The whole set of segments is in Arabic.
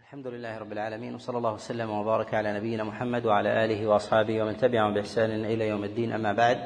الحمد لله رب العالمين، وصلى الله وسلم وبارك على نبينا محمد وعلى آله وأصحابه ومن تبعهم بإحسان إلى يوم الدين. أما بعد،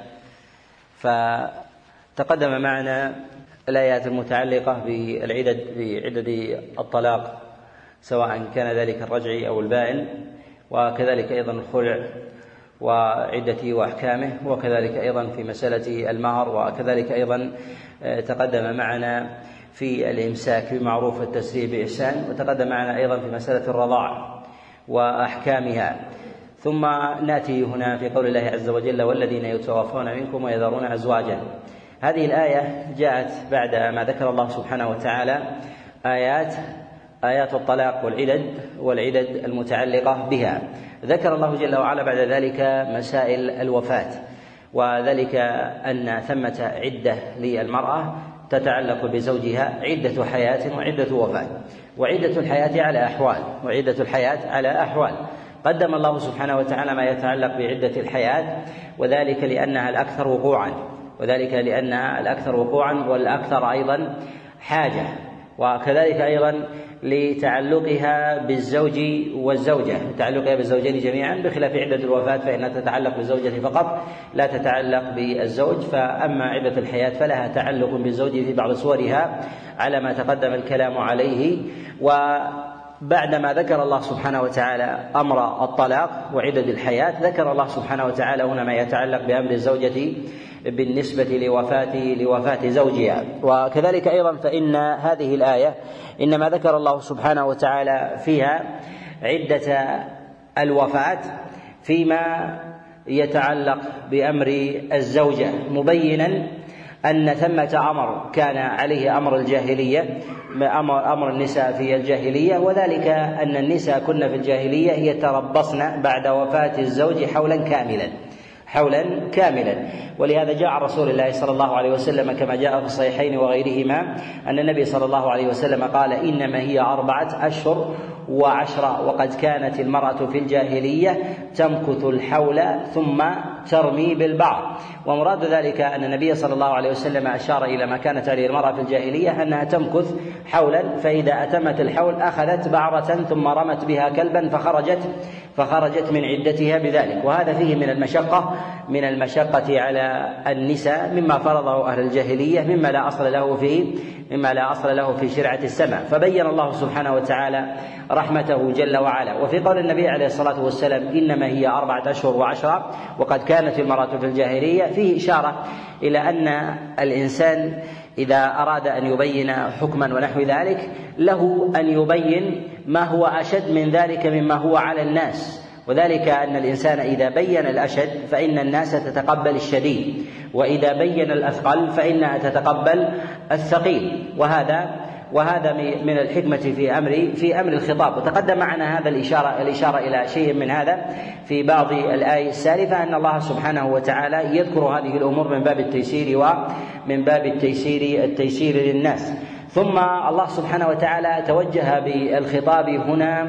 فتقدم معنا الآيات المتعلقة بعدد الطلاق، سواء كان ذلك الرجعي أو البائن، وكذلك أيضا الخلع وعدته وأحكامه، وكذلك أيضا في مسألة المهر، وكذلك أيضا تقدم معنا في الإمساك بمعروف والتسريح بإحسان، وتقدم معنا أيضا في مسألة الرضاع وأحكامها. ثم نأتي هنا في قول الله عز وجل: والذين يتوفون منكم ويذرون أزواجا. هذه الآية جاءت بعد ما ذكر الله سبحانه وتعالى آيات الطلاق والعدد المتعلقة بها. ذكر الله جل وعلا بعد ذلك مسائل الوفاة، وذلك أن ثمة عدة للمرأة تتعلق بزوجها، عدة حياة وعدة وفاة، وعدة الحياة على أحوال. قدم الله سبحانه وتعالى ما يتعلق بعدة الحياة، وذلك لأنها الأكثر وقوعا والأكثر أيضا حاجة، وكذلك أيضا لتعلقها بالزوج والزوجة، تعلقها بالزوجين جميعا، بخلاف عدة الوفاة فإنها تتعلق بالزوجة فقط لا تتعلق بالزوج. فأما عدة الحياة فلها تعلق بالزوج في بعض صورها على ما تقدم الكلام عليه. وبعدما ذكر الله سبحانه وتعالى أمر الطلاق وعدد الحياة، ذكر الله سبحانه وتعالى هنا ما يتعلق بأمر الزوجة بالنسبة لوفاة زوجها. وكذلك أيضا فإن هذه الآية إنما ذكر الله سبحانه وتعالى فيها عدة الوفاة فيما يتعلق بأمر الزوجة، مبينا أن ثمة أمر كان عليه أمر الجاهلية، أمر النساء في الجاهلية، وذلك أن النساء كن في الجاهلية يتربصن بعد وفاة الزوج حولا كاملا. ولهذا جاء رسول الله صلى الله عليه وسلم كما جاء في الصحيحين وغيرهما أن النبي صلى الله عليه وسلم قال: إنما هي 4 أشهر و10، وقد كانت المرأة في الجاهلية تمكث الحول ثم ترمي بالبعض. ومراد ذلك أن النبي صلى الله عليه وسلم أشار إلى ما كانت عليه المرأة في الجاهلية، أنها تمكث حولا، فإذا أتمت الحول أخذت بعرة ثم رمت بها كلبا فخرجت من عدتها بذلك. وهذا فيه من المشقة على النساء مما فرضه أهل الجاهلية، مما لا أصل له في شرعة السماء. فبين الله سبحانه وتعالى رحمته جل وعلا. وفي قول النبي عليه الصلاة والسلام: إنما هي 4 أشهر و10، وقد كانت المرأة في الجاهلية، فيه إشارة إلى أن الإنسان إذا أراد أن يبين حكما ونحو ذلك له أن يبين ما هو أشد من ذلك مما هو على الناس، وذلك أن الإنسان إذا بين الأشد فإن الناس تتقبل الشديد، وإذا بين الأثقل فإنها تتقبل الثقيل. وهذا من الحكمة في أمر الخطاب. وتقدم معنا هذا الإشارة إلى شيء من هذا في بعض الآيات السالفة، أن الله سبحانه وتعالى يذكر هذه الأمور من باب التيسير للناس. ثم الله سبحانه وتعالى توجه بالخطاب هنا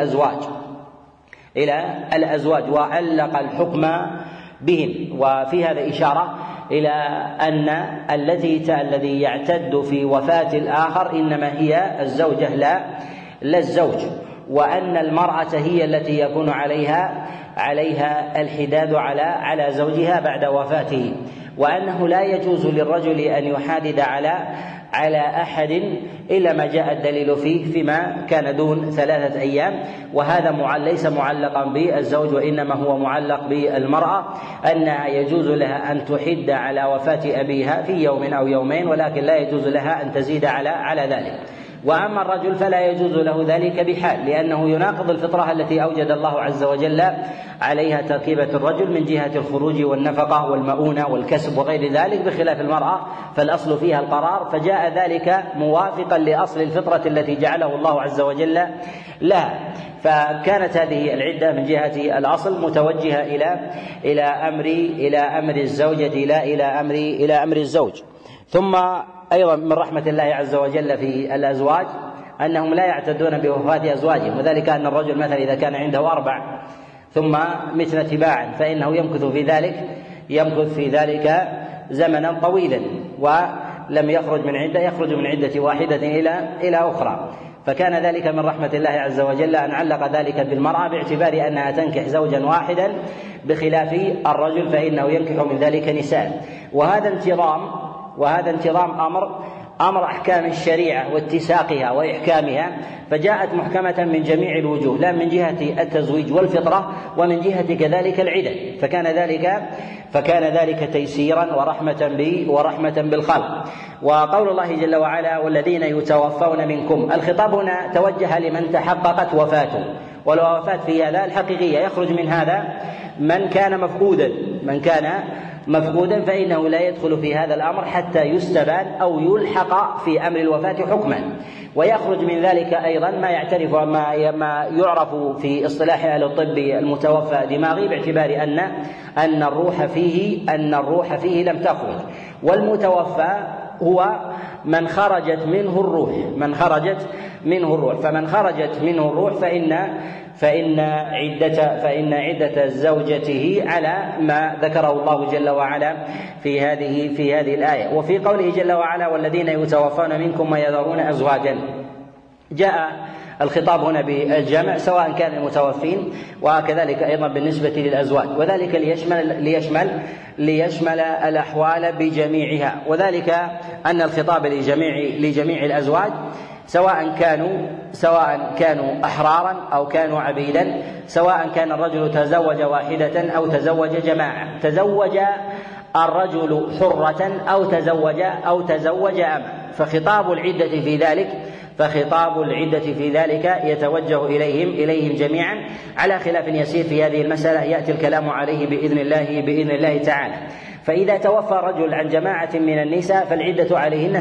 إلى الأزواج وعلق الحكم بهم. وفي هذا إشارة إلى أن الذي يعتد في وفاة الآخر إنما هي الزوجة لا الزوج، وأن المرأة هي التي يكون عليها الحداد على زوجها بعد وفاته، وأنه لا يجوز للرجل أن يحادد على أحد إلا ما جاء الدليل فيما كان دون 3 أيام. وهذا ليس معلقا بالزوج، وإنما هو معلق بالمرأة، أنها يجوز لها أن تحد على وفاة أبيها في يوم أو يومين، ولكن لا يجوز لها أن تزيد على ذلك. وأما الرجل فلا يجوز له ذلك بحال، لأنه يناقض الفطرة التي أوجد الله عز وجل عليها تركيبة الرجل من جهة الخروج والنفقة والمؤونة والكسب وغير ذلك، بخلاف المرأة فالأصل فيها القرار، فجاء ذلك موافقا لأصل الفطرة التي جعله الله عز وجل لها. فكانت هذه العدة من جهة الأصل متوجهة إلى أمر الزوجة لا إلى أمر الزوج. ثم أيضا من رحمة الله عز وجل في الأزواج أنهم لا يعتدون بوفاة أزواجهم، وذلك أن الرجل مثلا إذا كان عنده 4 ثم متن تباعا فإنه يمكث في ذلك زمنا طويلا، ولم يخرج من عدة واحدة إلى أخرى. فكان ذلك من رحمة الله عز وجل أن علق ذلك بالمرأة باعتبار أنها تنكح زوجا واحدا بخلاف الرجل فإنه ينكح من ذلك نساء. وهذا انتظام أمر أحكام الشريعة واتساقها وإحكامها، فجاءت محكمة من جميع الوجوه، لا من جهة التزويج والفطرة ومن جهة كذلك العدد، فكان ذلك تيسيرا ورحمة بالخلق. وقول الله جل وعلا والذين يتوفون منكم، الخطاب هنا توجه لمن تحققت وفاته، والوفاة في هذا الحقيقية يخرج من هذا من كان مفقودا فإنه لا يدخل في هذا الأمر حتى يستبان أو يلحق في أمر الوفاة حكما. ويخرج من ذلك أيضا ما يعرف في اصطلاح أهل الطب المتوفى دماغي، باعتبار أن الروح فيه لم تخرج، والمتوفى هو من خرجت منه الروح، فمن خرجت منه الروح فإن عدة زوجته على ما ذكره الله جل وعلا في هذه الآية. وفي قوله جل وعلا والذين يتوفون منكم ويذرون أزواجا، جاء الخطاب هنا بالجمع سواء كان المتوفين وكذلك أيضا بالنسبة للأزواج، وذلك ليشمل الأحوال بجميعها، وذلك أن الخطاب لجميع الأزواج سواء كانوا أحرارا أو كانوا عبيدا، سواء كان الرجل تزوج واحدة أو تزوج جماعة، تزوج الرجل حرة أو تزوج أمة، فخطاب العدة في ذلك يتوجه إليهم جميعا على خلاف يسير في هذه المسألة يأتي الكلام عليه بإذن الله تعالى. فإذا توفى رجل عن جماعة من النساء فالعدة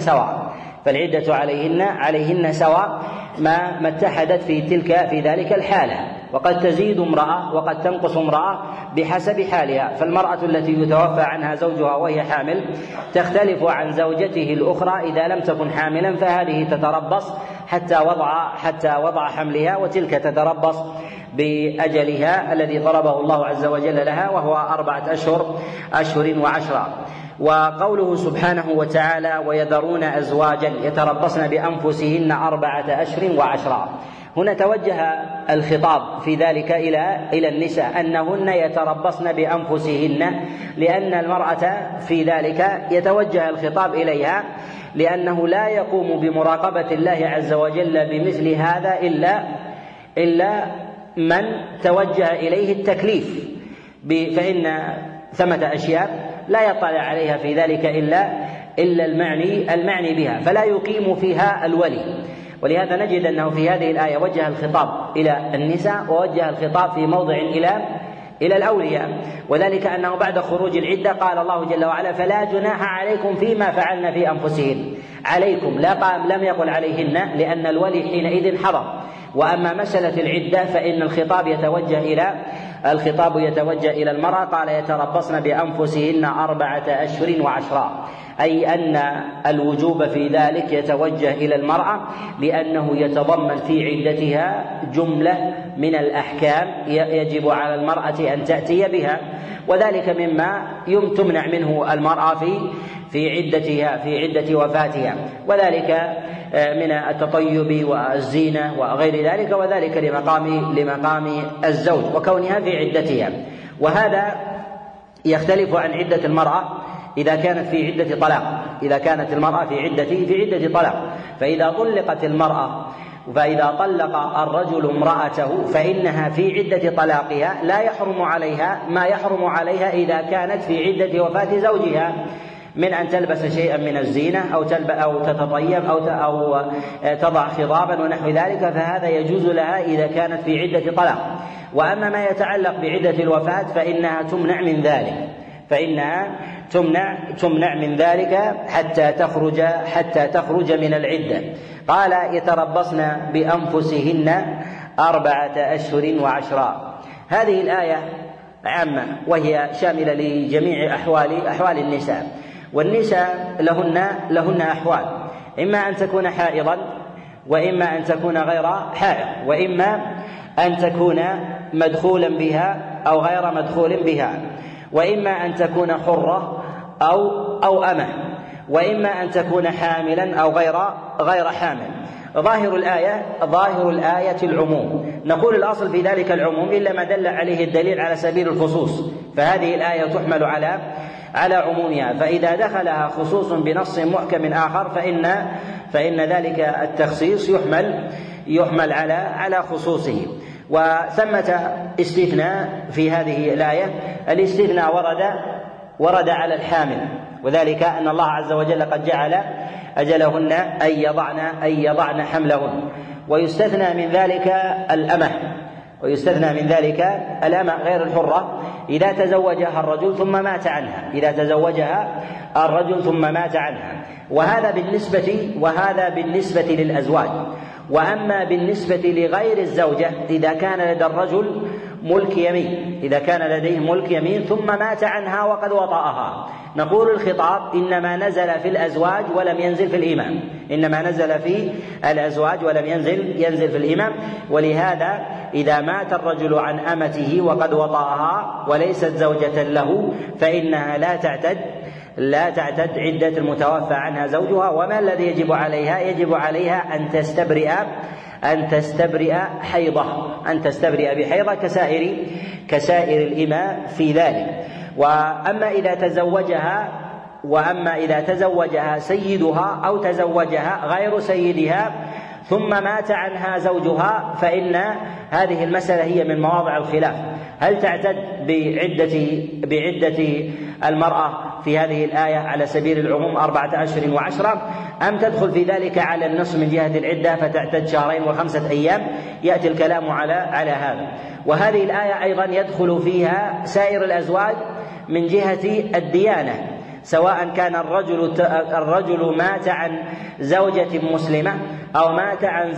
عليهن سواء ما اتحدت في ذلك الحالة، وقد تزيد امرأة وقد تنقص امرأة بحسب حالها. فالمرأة التي يتوفى عنها زوجها وهي حامل تختلف عن زوجته الأخرى إذا لم تكن حاملا، فهذه تتربص حتى وضع حملها، وتلك تتربص بأجلها الذي ضربه الله عز وجل لها وهو 4 أشهر وعشرة. وقوله سبحانه وتعالى ويذرون أزواجا يتربصن بأنفسهن 4 أشهر وعشرة، هنا توجه الخطاب في ذلك إلى النساء أنهن يتربصن بأنفسهن، لأن المرأة في ذلك يتوجه الخطاب إليها، لأنه لا يقوم بمراقبة الله عز وجل بمثل هذا إلا من توجه إليه التكليف، فإن ثمة أشياء لا يطلع عليها في ذلك إلا المعني بها، فلا يقيم فيها الولي. ولهذا نجد أنه في هذه الآية وجه الخطاب إلى النساء ووجه الخطاب في موضع إلى الأولياء، وذلك أنه بعد خروج العدة قال الله جل وعلا فلا جناح عليكم فيما فعلن في أنفسهن، عليكم لم يقل عليهن لأن الولي حينئذ حضر. وأما مسألة العدة فإن الخطاب يتوجه إلى المرأة، قال يتربصن بأنفسهن 4 أشهر وعشرة، أي أن الوجوب في ذلك يتوجه إلى المرأة، لأنه يتضمن في عدتها جملة من الأحكام يجب على المرأة أن تأتي بها، وذلك مما تمنع منه المرأة في عدة وفاتها، وذلك من التطيب والزينة وغير ذلك، وذلك لمقام الزوج وكونها في عدتها. وهذا يختلف عن عدة المرأة إذا كانت في عدة طلاق، إذا كانت المرأة في عدة طلاق، فإذا طلقت المرأة فإذا طلق الرجل امرأته فإنها في عدة طلاقها لا يحرم عليها ما يحرم عليها إذا كانت في عدة وفاة زوجها من أن تلبس شيئا من الزينة أو تتطيب أو تضع خضابا ونحو ذلك، فهذا يجوز لها إذا كانت في عدة طلاق. وأما ما يتعلق بعدة الوفاة فإنها تمنع من ذلك حتى تخرج من العدة. قال يتربصن بأنفسهن 4 أشهر وعشرة. هذه الآية عامة وهي شاملة لجميع أحوال النساء، والنساء لهن أحوال، إما أن تكون حائضا، وإما أن تكون غير حائض، وإما أن تكون مدخولا بها أو غير مدخول بها، وإما أن تكون حرة أو أمة، وإما أن تكون حاملا أو غير حامل، ظاهر الآية العموم. نقول الأصل في ذلك العموم إلا ما دل عليه الدليل على سبيل الخصوص، فهذه الآية تحمل على عمومها، فإذا دخلها خصوص بنص محكم آخر فإن ذلك التخصيص يحمل على خصوصه. وثمة استثناء في هذه الآية، الاستثناء ورد على الحامل، وذلك أن الله عز وجل قد جعل أجلهن أن يضعن حملهن، ويستثنى من ذلك الأمة غير الحرة إذا تزوجها الرجل ثم مات عنها، وهذا بالنسبة للأزواج. وأما بالنسبة لغير الزوجة إذا كان لدى الرجل لديه ملك يمين ثم مات عنها وقد وطأها، نقول الخطاب إنما نزل في الأزواج ولم ينزل في الإمام، ولهذا إذا مات الرجل عن أمته وقد وطأها وليست زوجة له فإنها لا تعتد عدة المتوفى عنها زوجها. وما الذي يجب عليها أن تستبرئ بحيضة كسائر الإماء في ذلك. وأما إذا تزوجها سيدها أو تزوجها غير سيدها ثم مات عنها زوجها فإن هذه المسألة هي من مواضع الخلاف، هل تعتد بعدة المرأة في هذه الآية على سبيل العموم 4 أشهر و10، أم تدخل في ذلك على النصف من جهة العدة فتعتد 2 و5 أيام؟ يأتي الكلام على هذا. وهذه الآية أيضا يدخل فيها سائر الأزواج من جهة الديانة، سواء كان الرجل مات عن زوجة مسلمة أو مات عن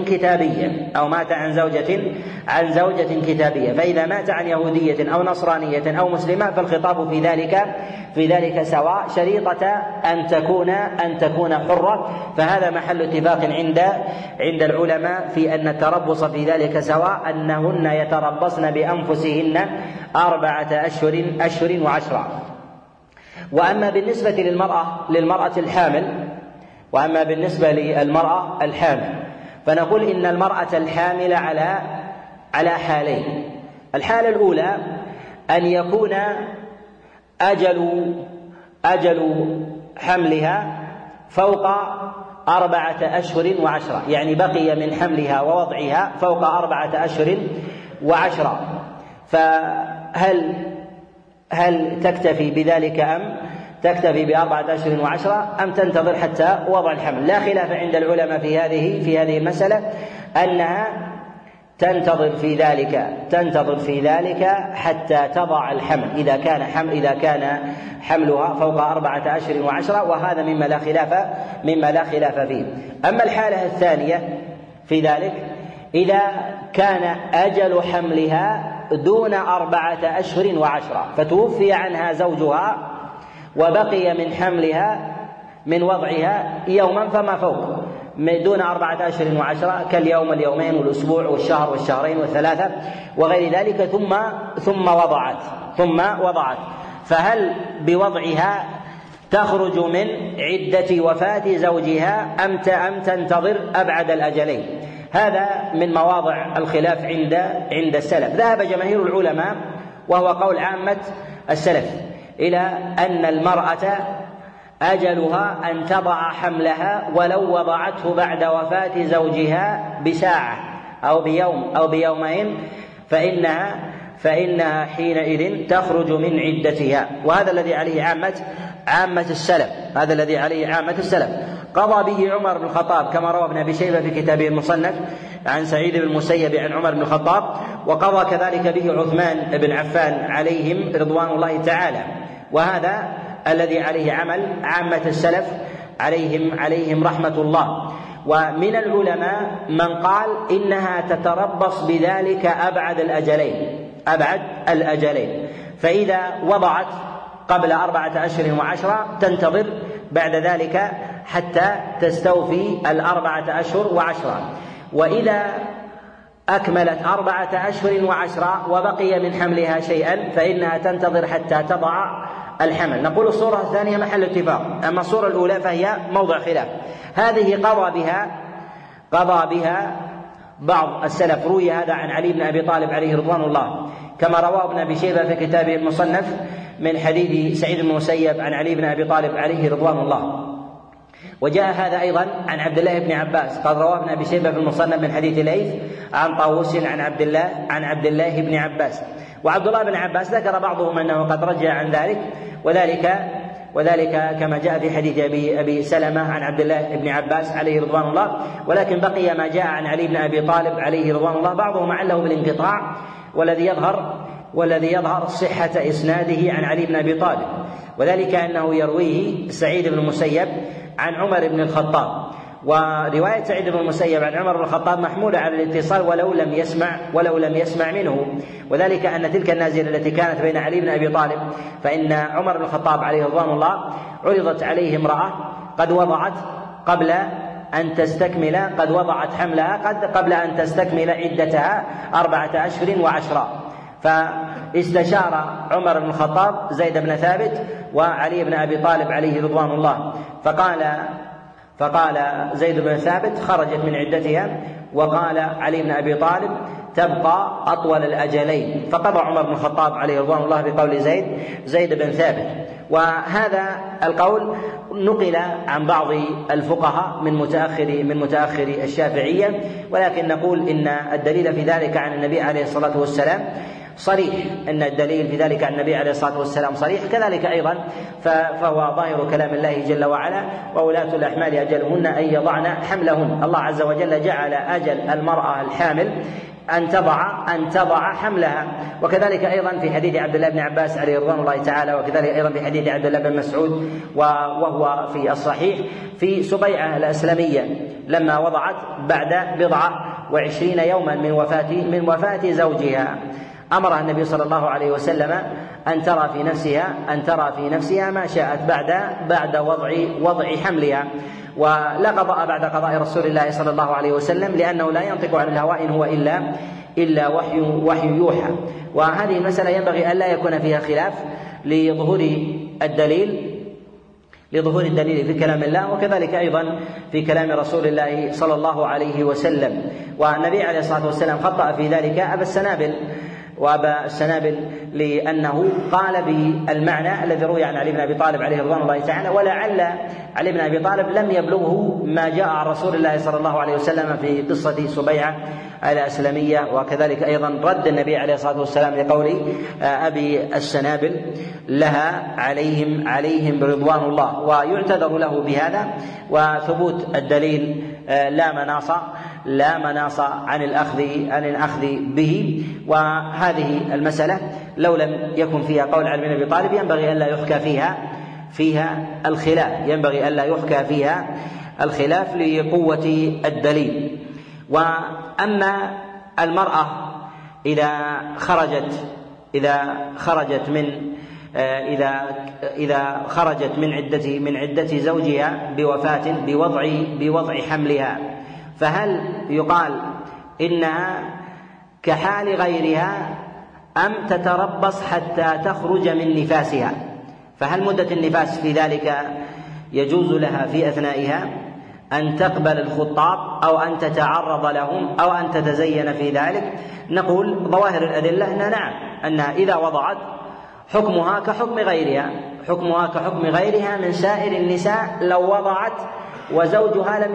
زوجة كتابية، فإذا مات عن يهودية أو نصرانية أو مسلمة فالخطاب في ذلك سواء، شريطة أن تكون حرة. فهذا محل اتفاق عند العلماء في أن التربص في ذلك سواء، أنهن يتربصن بأنفسهن 4 أشهر و10. وأما بالنسبة للمرأة الحامل فنقول إن المرأة الحامل على حالين. الحالة الأولى أن يكون أجل حملها فوق 4 أشهر و10، يعني بقي من حملها ووضعها فوق 4 أشهر و10، فهل تكتفي بذلك أم تكتفي ب4 أشهر و10 أم تنتظر حتى وضع الحمل؟ لا خلاف عند العلماء في هذه المسألة أنها تنتظر في ذلك حتى تضع الحمل إذا كان حملها فوق 4 أشهر و10، وهذا مما لا خلاف فيه. أما الحالة الثانية في ذلك إذا كان أجل حملها دون 4 أشهر و10 فتوفي عنها زوجها وبقي من حملها من وضعها يوما فما فوق دون 4 أشهر و10 كاليوم واليومين والأسبوع والشهر والشهرين والثلاثة وغير ذلك ثم وضعت، فهل بوضعها تخرج من عدة وفاة زوجها أم تنتظر أبعد الأجلين؟ هذا من مواضع الخلاف عند السلف. ذهب جماهير العلماء وهو قول عامة السلف إلى أن المرأة أجلها أن تضع حملها ولو وضعته بعد وفاة زوجها بساعة أو بيوم أو بيومين فإنها حينئذ تخرج من عدتها. وهذا الذي عليه عامة السلف. قضى به عمر بن الخطاب كما روى ابن أبي شيبة في كتابه المصنف عن سعيد بن المسيب عن عمر بن الخطاب، وقضى كذلك به عثمان بن عفان عليهم رضوان الله تعالى. وهذا الذي عليه عامة السلف عليهم رحمة الله. ومن العلماء من قال إنها تتربص بذلك أبعد الأجلين، فإذا وضعت قبل 4 أشهر و10 تنتظر بعد ذلك حتى تستوفي 4 أشهر و10، وإذا أكملت 4 أشهر و10 وبقي من حملها شيئا فإنها تنتظر حتى تضع الحمل. نقول الصورة الثانية محل اتفاق، أما الصورة الأولى فهي موضع خلاف. هذه قضى بها بعض السلف. روي هذا عن علي بن أبي طالب عليه رضوان الله، كما رواه ابن أبي شيبة في كتابه المصنف من حديث سعيد بن المسيب عن علي بن أبي طالب عليه رضوان الله. وجاء هذا أيضا عن عبد الله بن عباس، قد رواه ابن أبي شيبة في المصنف من حديث ليث عن طاووس عن عبد الله بن عباس. وعبد الله بن عباس ذكر بعضهم أنه قد رجع عن ذلك، وذلك كما جاء في حديث أبي سلمة عن عبد الله بن عباس عليه رضوان الله. ولكن بقي ما جاء عن علي بن أبي طالب عليه رضوان الله، بعضهم عله بالانقطاع، والذي يظهر صحة إسناده عن علي بن أبي طالب، وذلك أنه يرويه سعيد بن المسيب عن عمر بن الخطاب. ورواية سعيد بن المسيب عن عمر بن الخطاب محمولة على الاتصال ولو لم يسمع منه، وذلك أن تلك النازلة التي كانت بين علي بن أبي طالب، فإن عمر بن الخطاب عليه رضوان الله عرضت عليه امرأة قد وضعت حملها قبل أن تستكمل عدتها 4 أشهر و10، فاستشار عمر بن الخطاب زيد بن ثابت وعلي بن أبي طالب عليه رضوان الله، فقال زيد بن ثابت خرجت من عدتها، وقال علي بن أبي طالب تبقى أطول الأجلين، فقضى عمر بن الخطاب عليه رضوان الله بقول زيد بن ثابت. وهذا القول نقل عن بعض الفقهاء من متأخر الشافعية، ولكن نقول إن الدليل في ذلك عن النبي عليه الصلاة والسلام صريح، أن الدليل في ذلك عن النبي عليه الصلاة والسلام صريح. كذلك أيضا فهو ظاهر كلام الله جل وعلا: وولاة الأحمال أجلهن أن يضعن حملهن. الله عز وجل جعل أجل المرأة الحامل أن تضع حملها. وكذلك أيضا في حديث عبد الله بن عباس عليه رضوان الله تعالى، وكذلك أيضا في حديث عبد الله بن مسعود وهو في الصحيح في سبيعة الأسلمية لما وضعت بعد 20 يوما من وفاة زوجها، أمرها النبي صلى الله عليه وسلم أن ترى في نفسها ما شاءت بعد وضع حملها. ولا قضاء بعد قضاء رسول الله صلى الله عليه وسلم، لأنه لا ينطق عن الهوى إن هو إلا وحي يوحى. وهذه المسألة ينبغي أن لا يكون فيها خلاف لظهور الدليل في كلام الله، وكذلك أيضا في كلام رسول الله صلى الله عليه وسلم. والنبي عليه الصلاة والسلام خطأ في ذلك أبا السنابل لأنه قال بالمعنى الذي روي عن علي بن أبي طالب عليه رضوان الله تعالى، ولعل علي بن أبي طالب لم يبلغه ما جاء عن رسول الله صلى الله عليه وسلم في قصة سبيعة الأسلمية. وكذلك أيضا رد النبي عليه الصلاة والسلام لقول أبي السنابل لها عليهم برضوان الله، ويعتذر له بهذا. وثبوت الدليل لا مناص عن الأخذ به. وهذه المسألة لو لم يكن فيها قول علي بن أبي طالب ينبغي ألا يحكى فيها الخلاف لقوة الدليل. وأما المرأة إذا خرجت من عدة زوجها بوضع حملها، فهل يقال إنها كحال غيرها أم تتربص حتى تخرج من نفاسها؟ فهل مدة النفاس في ذلك يجوز لها في أثنائها أن تقبل الخطاب أو أن تتعرض لهم أو أن تتزين في ذلك؟ نقول ظواهر الأدلة أن نعم، أنها إذا وضعت حكمها كحكم غيرها من سائر النساء لو وضعت وزوجها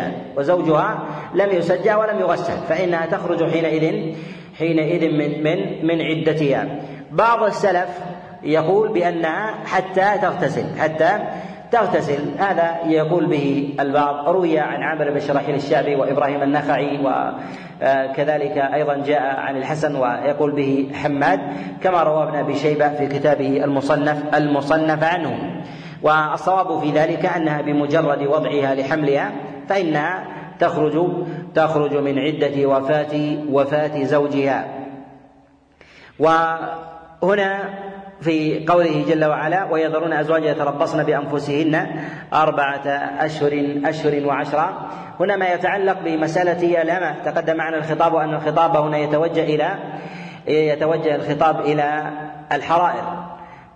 لم يسجى ولم يغسل، فإنها تخرج حينئذ من عدتها. بعض السلف يقول بأنها حتى تغتسل، هذا يقول به البعض. روي عن عامر بن شراحيل الشعبي وإبراهيم النخعي، وكذلك أيضا جاء عن الحسن ويقول به حماد، كما روى ابن أبي شيبة في كتابه المصنف عنه. والصواب في ذلك أنها بمجرد وضعها لحملها فإنها تخرج من عدة وفاة زوجها. وهنا في قوله جل وعلا: ويذرون أزواجا يتربصن بأنفسهن 4 أشهر و10، هنا ما يتعلق بمسألة الأمة. تقدم معنا الخطاب وأن الخطاب هنا يتوجه الخطاب إلى الحرائر.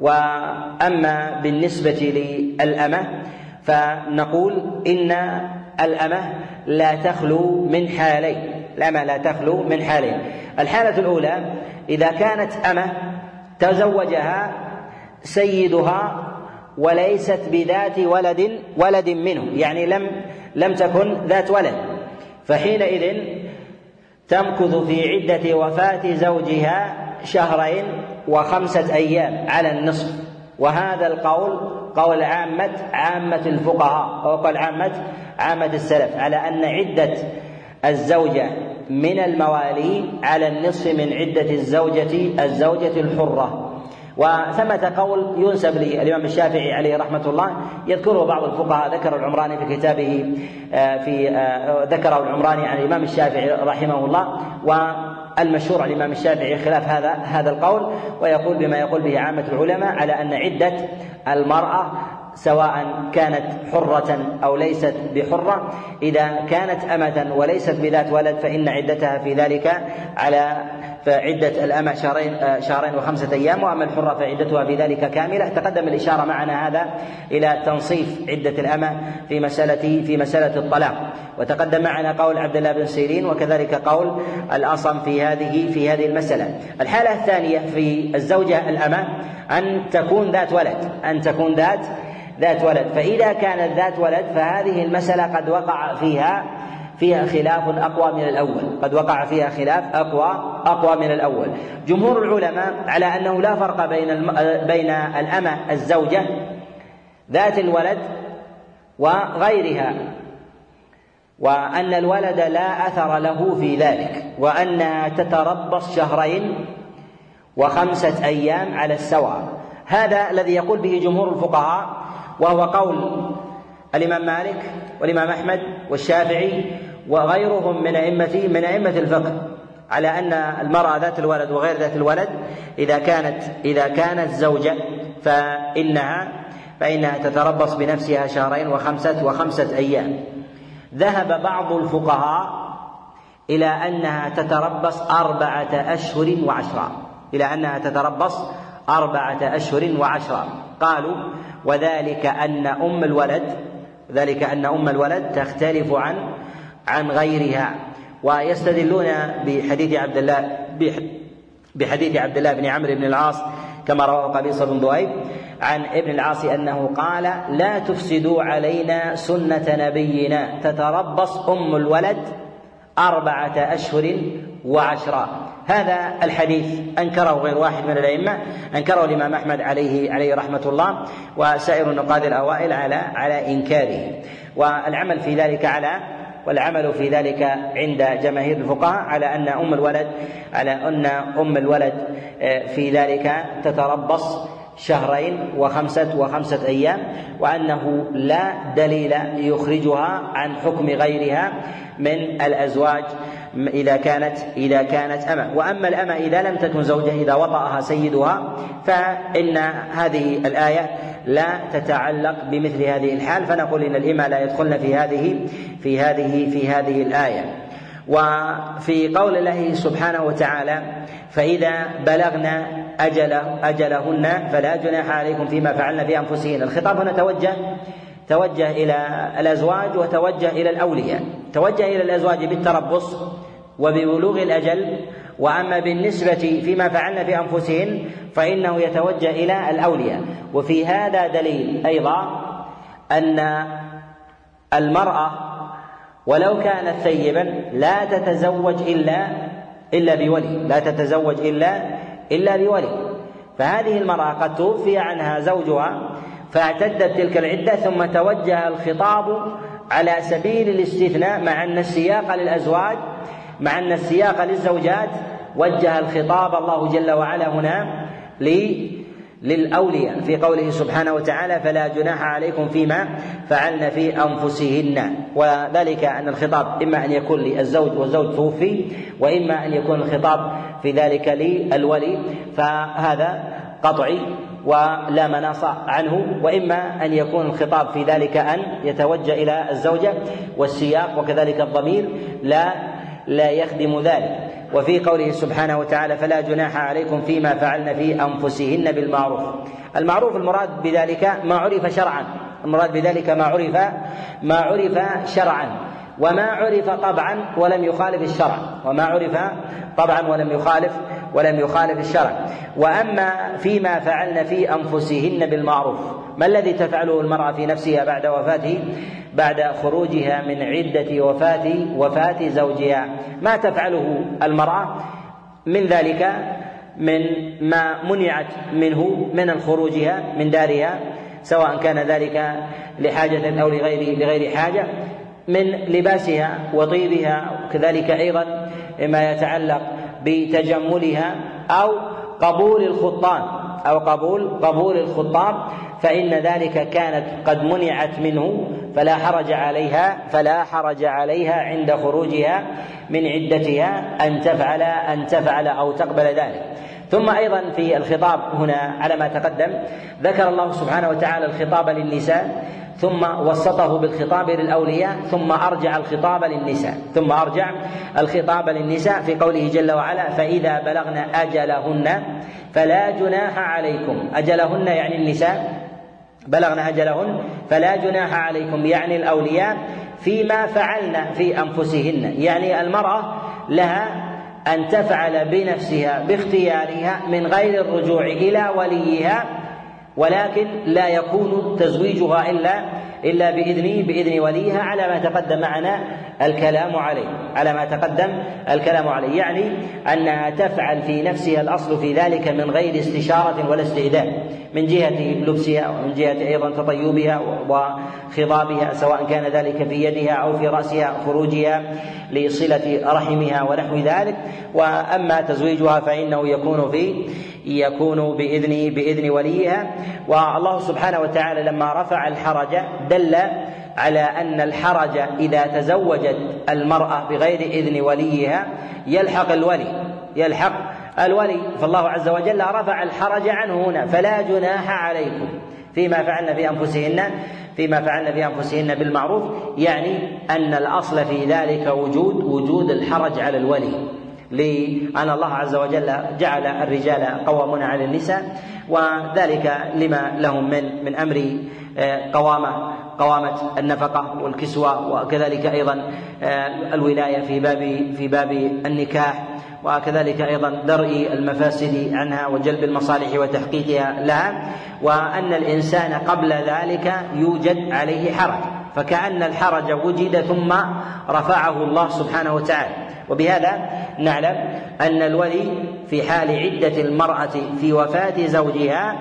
وأما بالنسبة للأمة فنقول إن الأمة لا تخلو من حالين. الأمة لا تخلو من حالين. الحالة الأولى إذا كانت أمة تزوجها سيدها وليست بذات ولد منه، يعني لم تكن ذات ولد، فحينئذ تمكث في عدة وفاة زوجها 2 و5 أيام على النصف. وهذا القول قول عامة الفقهاء وقول عامة السلف على أن عدة الزوجة من الموالي على النصف من عدة الزوجة الحرة. وثمة قول ينسب للإمام الشافعي عليه رحمة الله يذكره بعض الفقهاء، ذكر العمراني في كتابه ذكره العمراني عن الإمام الشافعي رحمه الله، والمشهور عن الإمام الشافعي خلاف هذا القول، ويقول بما يقول به عامة العلماء على أن عدة المرأة سواء كانت حرة أو ليست بحرة، إذا كانت أمة وليست بذات ولد فإن عدتها في ذلك فعدة الأمة 2 و5 أيام، وأما الحرة فعدتها في ذلك كاملة. تقدم الإشارة معنا هذا إلى تنصيف عدة الأمة في مسألة الطلاق، وتقدم معنا قول عبد الله بن سيرين وكذلك قول الأصم في هذه المسألة. الحالة الثانية في الزوجة الأمة أن تكون ذات ولد، فإذا كانت ذات ولد فهذه المسألة قد وقع فيها خلاف أقوى من الأول، أقوى من الأول. جمهور العلماء على أنه لا فرق بين الأمة الزوجة ذات الولد وغيرها، وأن الولد لا أثر له في ذلك، وأنها تتربص 2 و5 أيام على السواء. هذا الذي يقول به جمهور الفقهاء، وهو قول الإمام مالك والإمام أحمد والشافعي وغيرهم من أئمة الفقه، على أن المرأة ذات الولد وغير ذات الولد إذا كانت زوجة فإنها تتربص بنفسها 2 و5 أيام. ذهب بعض الفقهاء إلى أنها تتربص 4 أشهر و10، قالوا وذلك أن أم الولد تختلف عن غيرها، ويستدلون بحديث عبد الله بن عمرو بن العاص كما رواه قبيصة بن ذؤيب عن ابن العاص أنه قال لا تفسدوا علينا سنة نبينا، تتربص أم الولد 4 أشهر و10. هذا الحديث أنكره غير واحد من الأئمة، أنكره الإمام أحمد عليه رحمة الله وسائر النقاد الأوائل على إنكاره. والعمل في ذلك عند جماهير الفقهاء على أن أم الولد في ذلك تتربص 2 و5 أيام، وأنه لا دليل يخرجها عن حكم غيرها من الأزواج إذا كانت أمة. وأما الأمة إذا لم تكن زوجة، إذا وطأها سيدها، فإن هذه الآية لا تتعلق بمثل هذه الحال، فنقول إن الإمة لا يدخلن في هذه الآية. وفي قول الله سبحانه وتعالى فإذا بلغن أجلهن فلا جناح عليكم فيما فعلن في أنفسهن، الخطاب هنا توجه إلى الأزواج وتوجه إلى الأولياء. توجه إلى الأزواج بالتربص وببلوغ الأجل، وأما بالنسبة فيما فعلن في أنفسهن فإنه يتوجه إلى الأولياء. وفي هذا دليل أيضا أن المرأة ولو كانت ثيبا لا تتزوج إلا بولي، فهذه المرأة قد توفي عنها زوجها فاعتدت تلك العدة، ثم توجه الخطاب على سبيل الاستثناء مع أن السياق للزوجات وجه الخطاب الله جل وعلا هنا للأولياء في قوله سبحانه وتعالى فلا جناح عليكم فيما فعلن في أنفسهن. وذلك أن الخطاب إما أن يكون للزوج والزوج توفي، وإما أن يكون الخطاب في ذلك للولي، فهذا قطعي ولا مناص عنه، وإما أن يكون الخطاب في ذلك أن يتوجه إلى الزوجة، والسياق وكذلك الضمير لا يخدم ذلك. وفي قوله سبحانه وتعالى فلا جناح عليكم فيما فعلن في أنفسهن بالمعروف، المعروف المراد بذلك ما عرف شرعا، المراد بذلك ما عرف شرعا، وما عرف طبعا ولم يخالف الشرع، وما عرف طبعا ولم يخالف الشرع. وأما فيما فعلن في أنفسهن بالمعروف، ما الذي تفعله المرأة في نفسها بعد خروجها من عدة وفاة زوجها؟ ما تفعله المرأة من ذلك، من ما منعت منه من خروجها من دارها، سواء كان ذلك لحاجة أو لغير حاجة، من لباسها وطيبها، وكذلك أيضا ما يتعلق بتجملها أو قبول الخطاب فإن ذلك كانت قد منعت منه، فلا حرج عليها عند خروجها من عدتها أن تفعل أو تقبل ذلك. ثم أيضا في الخطاب هنا على ما تقدم ذكر الله سبحانه وتعالى الخطاب للنساء، ثم وسطه بالخطاب للأولياء، ثم أرجع الخطاب للنساء في قوله جل وعلا: فإذا بلغن أجلهن فلا جناح عليكم. أجلهن يعني النساء، بلغن أجلهن فلا جناح عليكم يعني الأولياء فيما فعلن في أنفسهن، يعني المرأة لها أن تفعل بنفسها باختيارها من غير الرجوع إلى وليها، ولكن لا يكون تزويجها إلا بإذن وليها على ما تقدم معنا الكلام عليه، يعني أنها تفعل في نفسها الأصل في ذلك من غير استشارة ولا استئذان، من جهة لبسها ومن جهة أيضا تطيبها وخضابها، سواء كان ذلك في يدها أو في رأسها، خروجها لصلة رحمها ونحو ذلك. وأما تزويجها فإنه يكون بإذن وليها. والله سبحانه وتعالى لما رفع الحرج دل على أن الحرج إذا تزوجت المرأة بغير إذن وليها يلحق الولي، فالله عز وجل رفع الحرج عنه هنا: فلا جناح عليكم فيما فعلن في أنفسهن بالمعروف، يعني أن الأصل في ذلك وجود الحرج على الولي، لأن الله عز وجل جعل الرجال قوامون على النساء، وذلك لما لهم من أمر قوامة النفقة والكسوة، وكذلك أيضا الولاية في باب النكاح، وكذلك أيضا درء المفاسد عنها وجلب المصالح وتحقيقها لها، وأن الإنسان قبل ذلك يوجد عليه حرج، فكأن الحرج وجد ثم رفعه الله سبحانه وتعالى. وبهذا نعلم أن الولي في حال عدة المرأة في وفاة زوجها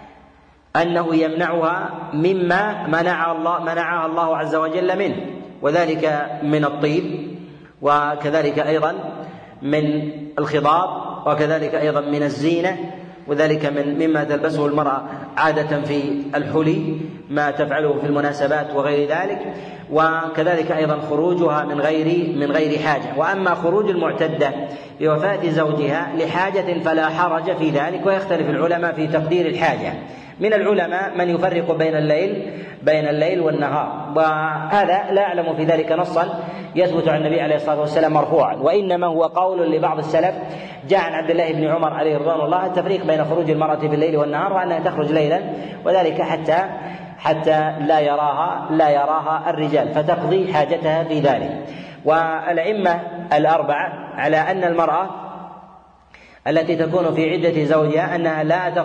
أنه يمنعها مما منعها الله عز وجل منه، وذلك من الطيب، وكذلك أيضا من الخضاب، وكذلك أيضا من الزينة، وذلك مما تلبسه المرأة عادة في الحلي، ما تفعله في المناسبات وغير ذلك، وكذلك أيضا خروجها من غير حاجة. وأما خروج المعتدة بوفاة زوجها لحاجة فلا حرج في ذلك، ويختلف العلماء في تقدير الحاجة. من العلماء من يفرق بين الليل والنهار، وهذا لا أعلم في ذلك نصا يثبت عن النبي عليه الصلاة والسلام مرفوعا، وإنما هو قول لبعض السلف جاء عن عبد الله بن عمر عليه رضوان الله التفريق بين خروج المرأة بالليل والنهار، وأنها تخرج ليلا، وذلك حتى لا يراها الرجال، فتقضي حاجتها في ذلك. والأئمة الأربعة على أن المرأة التي تكون في عدة زوجها أنها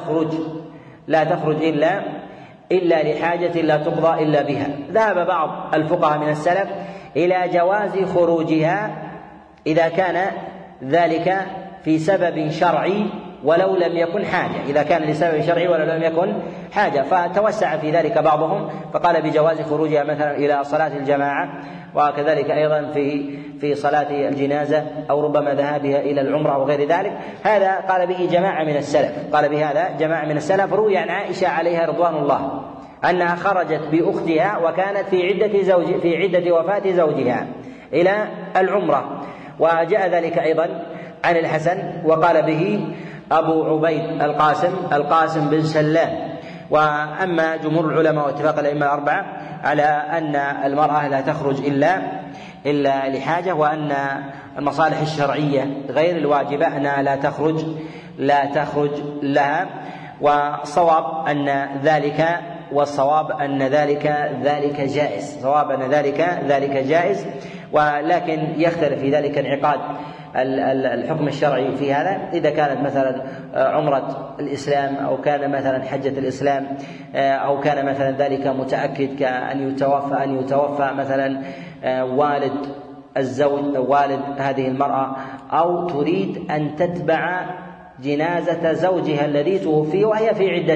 لا تخرج إلا لحاجة لا تقضى إلا بها. ذهب بعض الفقهاء من السلف إلى جواز خروجها إذا كان ذلك في سبب شرعي ولو لم يكن حاجة، إذا كان لسبب شرعي ولو لم يكن حاجة، فتوسع في ذلك بعضهم فقال بجواز خروجها مثلا إلى صلاة الجماعة، وكذلك أيضا في صلاة الجنازة، أو ربما ذهابها إلى العمرة أو غير ذلك. هذا قال به جماعة من السلف. روي عن عائشة عليها رضوان الله أنها خرجت بأختها وكانت في عدة وفاة زوجها إلى العمرة، وجاء ذلك أيضا عن الحسن، وقال به أبو عبيد القاسم بن سلام. وأما جمهور العلماء واتفاق الأئمة الأربعة على أن المرأة لا تخرج إلا لحاجة، وأن المصالح الشرعية غير الواجبة أنها لا تخرج لها، والصواب أن ذلك والصواب أن ذلك جائز، صواب أن ذلك جائز، ولكن يختلف في ذلك انعقاد الحكم الشرعي في هذا. إذا كانت مثلا عمرة الإسلام أو كان مثلا حجة الإسلام أو كان مثلا ذلك متأكد كأن يتوفى مثلا والد الزوج والد هذه المرأة، أو تريد أن تتبع جنازة زوجها الذي توفي وهي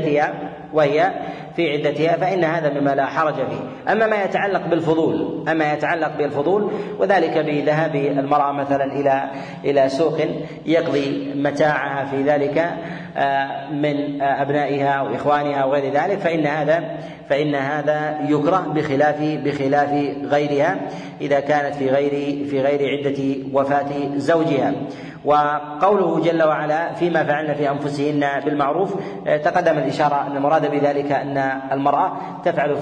في عدتها فإن هذا مما لا حرج فيه. أما ما يتعلق بالفضول وذلك بذهاب المرأة مثلا إلى سوق يقضي متاعها في ذلك من أبنائها وإخوانها وغير ذلك، فإن هذا يكره بخلاف غيرها إذا كانت في غير عدة وفاة زوجها. وقوله جل وعلا فيما فعلن في أنفسهن بالمعروف، تقدم الإشارة أن المراد بذلك أن المرأة تفعل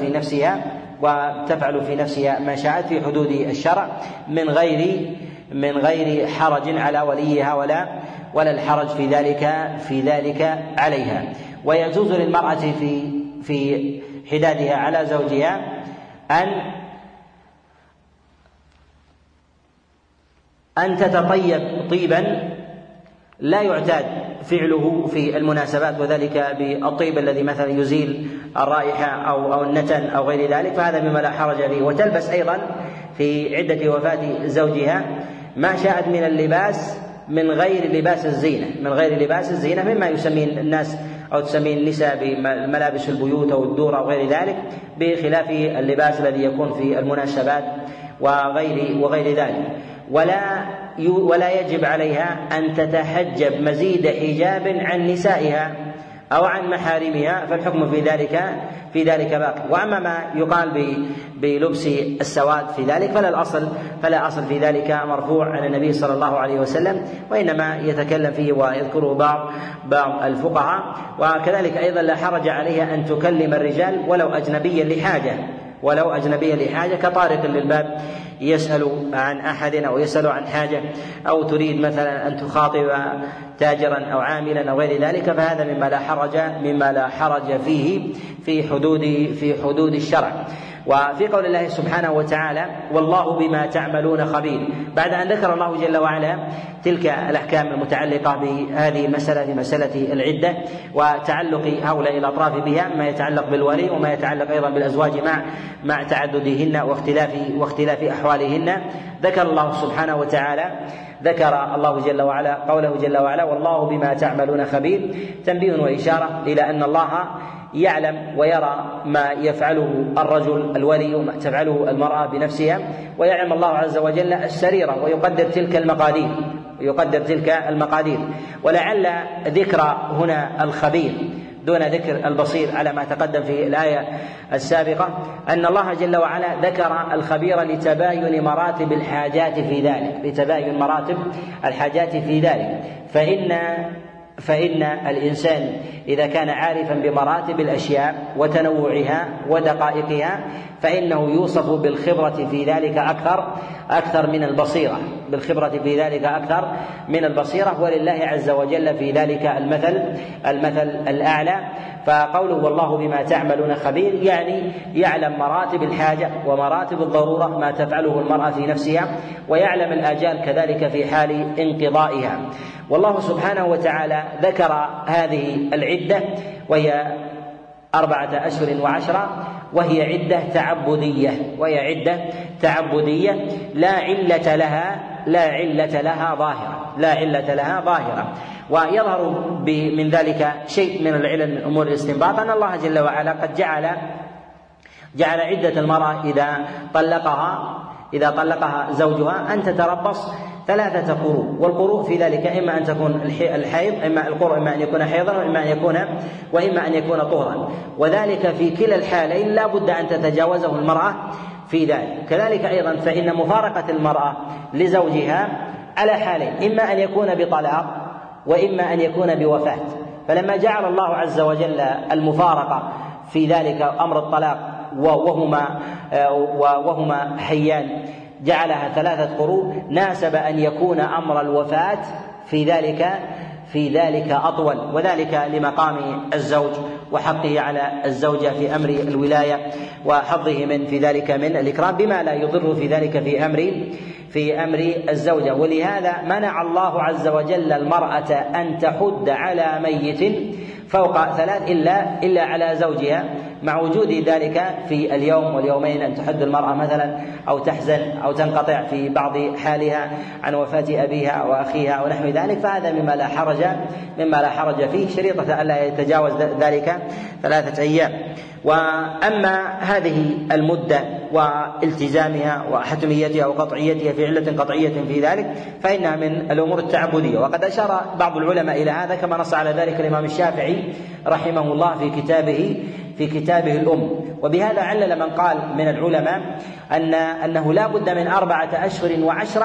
في نفسها ما شاءت في حدود الشرع من غير حرج على وليها ولا الحرج في ذلك عليها. ويجوز للمرأة في حدادها على زوجها أن تتطيب طيبا لا يعتاد فعله في المناسبات، وذلك بالطيب الذي مثلا يزيل الرائحة أو النتن أو غير ذلك، فهذا مما لا حرج فيه. وتلبس أيضا في عدة وفاة زوجها ما شاءت من اللباس من غير لباس الزينة مما يسميه الناس أو تسميه النساء بملابس البيوت أو الدور أو غير ذلك، بخلاف اللباس الذي يكون في المناسبات وغير ذلك. ولا يجب عليها أن تتحجب مزيد حجاب عن نسائها أو عن محارمها، فالحكم في ذلك باقي. وأما ما يقال بلبس السواد في ذلك فلا أصل في ذلك مرفوع عن النبي صلى الله عليه وسلم، وإنما يتكلم فيه ويذكره بعض الفقهاء. وكذلك أيضا لا حرج عليها أن تكلم الرجال ولو أجنبيا لحاجة كطارق للباب يسأل عن أحد أو يسأل عن حاجة، أو تريد مثلا أن تخاطب تاجرا أو عاملا أو غير ذلك، فهذا مما لا حرج فيه في حدود الشرع. وفي قول الله سبحانه وتعالى والله بما تعملون خبير، بعد أن ذكر الله جل وعلا تلك الأحكام المتعلقة بهذه المسألة في مسألة العدة وتعلق هؤلاء الأطراف بها، ما يتعلق بالولي وما يتعلق أيضا بالأزواج مع تعددهن واختلاف أحوالهن، ذكر الله جل وعلا قوله جل وعلا والله بما تعملون خبير، تنبيه وإشارة إلى أن الله يعلم ويرى ما يفعله الرجل الولي وما تفعله المرأة بنفسها، ويعلم الله عز وجل السريرة ويقدر تلك المقادير. ولعل ذكر هنا الخبير دون ذكر البصير على ما تقدم في الآية السابقة أن الله جل وعلا ذكر الخبير لتباين مراتب الحاجات في ذلك، فإن الإنسان إذا كان عارفا بمراتب الأشياء وتنوعها ودقائقها فإنه يوصف بالخبرة في ذلك أكثر من البصيرة، ولله عز وجل في ذلك المثل الأعلى. فقوله والله بما تعملون خبير يعني يعلم مراتب الحاجة ومراتب الضرورة ما تفعله المرأة في نفسها، ويعلم الآجال كذلك في حال انقضائها. والله سبحانه وتعالى ذكر هذه العدة وهي 4 أشهر و10، وهي عدة تعبدية لا علة لها ظاهرة. ويظهر من ذلك شيء من العلل من أمور الاستنباط أن الله جل وعلا قد جعل عدة المرأة إذا طلقها زوجها أن تتربص 3 قروء، والقروء في ذلك إما أن تكون الحيض، إما أن يكون حيضا وإما أن يكون طهرا، وذلك في كلا الحالين لا بد أن تتجاوزه المرأة في ذلك. كذلك أيضا فإن مفارقة المرأة لزوجها على حالين، إما أن يكون بطلاق وإما أن يكون بوفاة. فلما جعل الله عز وجل المفارقة في ذلك أمر الطلاق وهما حيان جعلها 3 قروء، ناسب أن يكون أمر الوفاة في ذلك أطول، وذلك لمقام الزوج وحقه على الزوجة في أمر الولاية وحظه في ذلك من الإكرام بما لا يضر في ذلك في أمر الزوجة. ولهذا منع الله عز وجل المرأة أن تحد على ميت فوق 3 إلا على زوجها، مع وجود ذلك في اليوم واليومين أن تحد المرأة مثلا أو تحزن أو تنقطع في بعض حالها عن وفاة أبيها وأخيها ونحو ذلك، فهذا مما لا حرج فيه، شريطة ألا يتجاوز ذلك 3 أيام. وأما هذه المدة والتزامها وحتميتها وقطعيتها في علة قطعية في ذلك فإنها من الأمور التعبدية، وقد أشار بعض العلماء إلى هذا كما نص على ذلك الإمام الشافعي رحمه الله في كتابه الأم. وبهذا علل من قال من العلماء أنه لا بد من 4 أشهر و10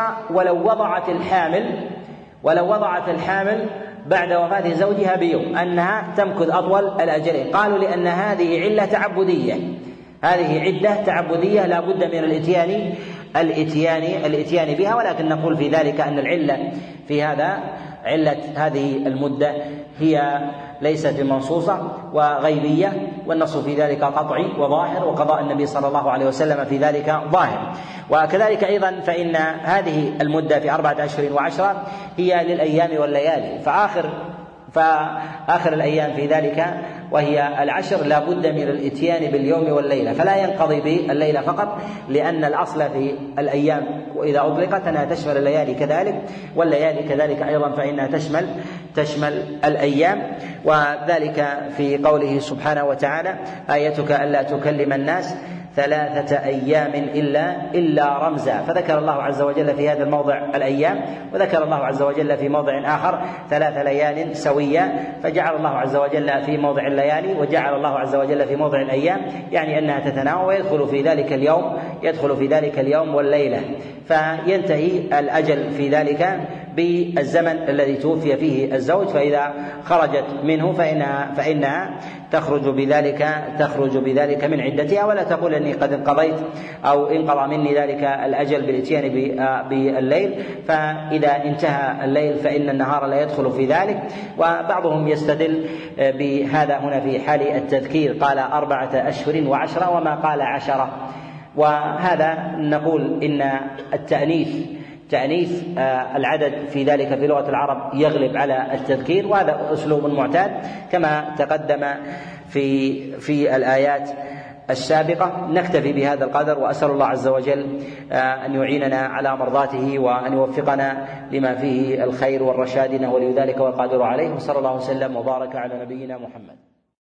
ولو وضعت الحامل بعد وفاة زوجها بيوم أنها تمكث أطول الأجلين. قالوا لأن هذه علة تعبدية، هذه عدة تعبدية لا بد من الإتيان بها، ولكن نقول في ذلك أن العلة في هذا علة هذه المدة هي ليست منصوصة وغيبية، والنص في ذلك قطعي وظاهر، وقضاء النبي صلى الله عليه وسلم في ذلك ظاهر. وكذلك أيضا فإن هذه المدة في 4 أشهر و10 هي للأيام والليالي، فآخر الأيام في ذلك وهي 10 لا بد من الإتيان باليوم والليلة، فلا ينقضي بالليلة فقط، لأن الأصل في الأيام وإذا أطلقت أنها تشمل الليالي كذلك، والليالي كذلك أيضا فإنها تشمل الأيام. وذلك في قوله سبحانه وتعالى: آيتك ألا تكلم الناس 3 أيام إلا رمزا، فذكر الله عز وجل في هذا الموضع الأيام، وذكر الله عز وجل في موضع آخر 3 ليال سوية، فجعل الله عز وجل في موضع الليالي وجعل الله عز وجل في موضع الأيام، يعني أنها تتناوب ويدخل في ذلك اليوم والليلة، فينتهي الأجل في ذلك بالزمن الذي توفي فيه الزوج، فإذا خرجت منه فإنها تخرج بذلك من عدتها، ولا تقول أني قد انقضيت أو انقضى مني ذلك الأجل بالإتيان بالليل، فإذا انتهى الليل فإن النهار لا يدخل في ذلك. وبعضهم يستدل بهذا هنا في حال التذكير، قال 4 أشهر و10 وما قال 10، وهذا نقول إن تأنيث العدد في ذلك في لغة العرب يغلب على التذكير، وهذا أسلوب معتاد كما تقدم في الآيات السابقة. نكتفي بهذا القدر، وأسأل الله عز وجل أن يعيننا على مرضاته وأن يوفقنا لما فيه الخير والرشاد، إنه ولي ذلك والقادر عليه، وصلى الله وسلم وبارك على نبينا محمد.